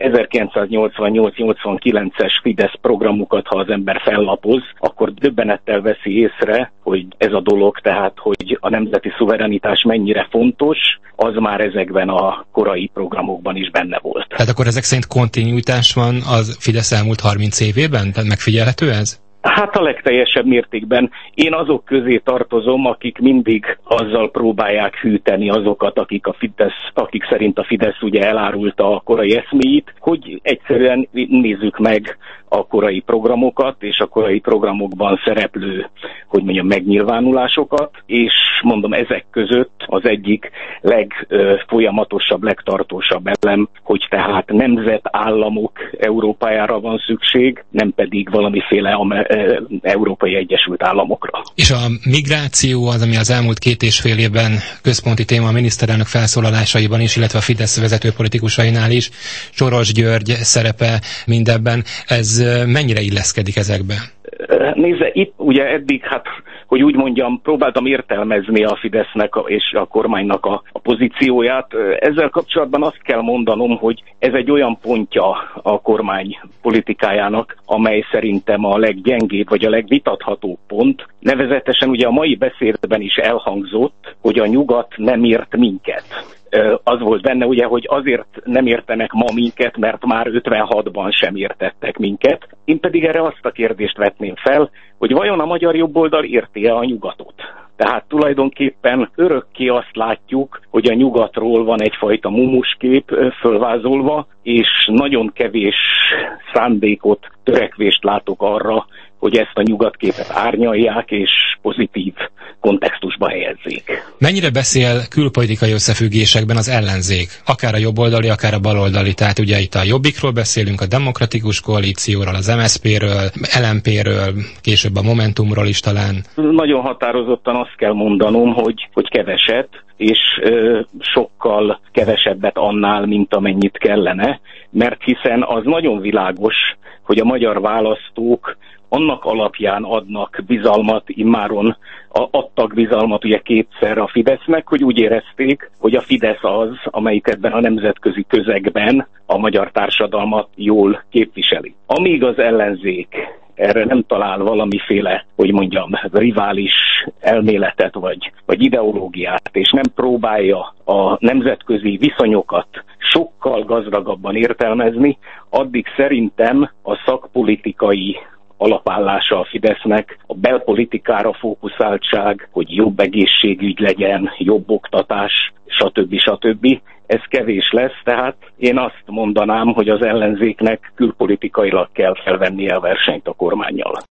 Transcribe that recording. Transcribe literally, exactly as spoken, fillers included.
ezerkilencszáznyolcvannyolc-nyolcvankilences Fidesz programokat, ha az ember fellapoz, akkor döbbenettel veszi észre, hogy ez a dolog, tehát hogy a nemzeti szuverenitás mennyire fontos, az már ezekben a korai programokban is benne volt. Tehát akkor ezek szerint kontinuitás van az Fidesz elmúlt harminc évében? Tehát megfigyelhető ez? Hát a legteljesebb mértékben. Én azok közé tartozom, akik mindig azzal próbálják hűteni azokat, akik, a Fidesz, akik szerint a Fidesz ugye elárulta a korai eszméit, hogy egyszerűen nézzük meg a korai programokat és a korai programokban szereplő, hogy mondjam, megnyilvánulásokat, és mondom, ezek között az egyik legfolyamatosabb, legtartósabb elem, hogy tehát nemzetállamok Európájára van szükség, nem pedig valamiféle Európai Egyesült Államokra. És a migráció az, ami az elmúlt két és fél évben központi téma a miniszterelnök felszólalásaiban is, illetve a Fidesz vezető politikusainál is, Soros György szerepe mindebben, ez mennyire illeszkedik ezekbe? Nézze, itt ugye eddig, hát, hogy úgy mondjam, próbáltam értelmezni a Fidesznek és a kormánynak a, a pozícióját. Ezzel kapcsolatban azt kell mondanom, hogy ez egy olyan pontja a kormány politikájának, amely szerintem a leggyengébb, vagy a legvitathatóbb pont. Nevezetesen ugye a mai beszédben is elhangzott, hogy a nyugat nem ért minket. Az volt benne ugye, hogy azért nem értenek ma minket, mert már ötvenhatban sem értettek minket. Én pedig erre azt a kérdést vetném fel, hogy vajon a magyar jobboldal érti-e a nyugatot? Tehát tulajdonképpen örökké azt látjuk, hogy a nyugatról van egyfajta mumuskép fölvázolva, és nagyon kevés szándékot, törekvést látok arra, hogy ezt a nyugatképet árnyalják és pozitív kontextusba helyezzék. Mennyire beszél külpolitikai összefüggésekben az ellenzék? Akár a jobboldali, akár a baloldali. Tehát ugye itt a Jobbikról beszélünk, a Demokratikus Koalícióról, az em es zé pé-ről, el em pé-ről, később a Momentumról is talán. Nagyon határozottan azt kell mondanom, hogy, hogy keveset, és ö, sokkal kevesebbet annál, mint amennyit kellene, mert hiszen az nagyon világos, hogy a magyar választók annak alapján adnak bizalmat, immáron adtak bizalmat ugye kétszer a Fidesznek, hogy úgy érezték, hogy a Fidesz az, amelyik ebben a nemzetközi közegben a magyar társadalmat jól képviseli. Amíg az ellenzék erre nem talál valamiféle, hogy mondjam, rivális elméletet vagy, vagy ideológiát, és nem próbálja a nemzetközi viszonyokat sokkal gazdagabban értelmezni, addig szerintem a szakpolitikai alapállása a Fidesznek, a belpolitikára fókuszáltság, hogy jobb egészségügy legyen, jobb oktatás, stb. stb. Ez kevés lesz, tehát én azt mondanám, hogy az ellenzéknek külpolitikailag kell felvennie a versenyt a kormánnyal.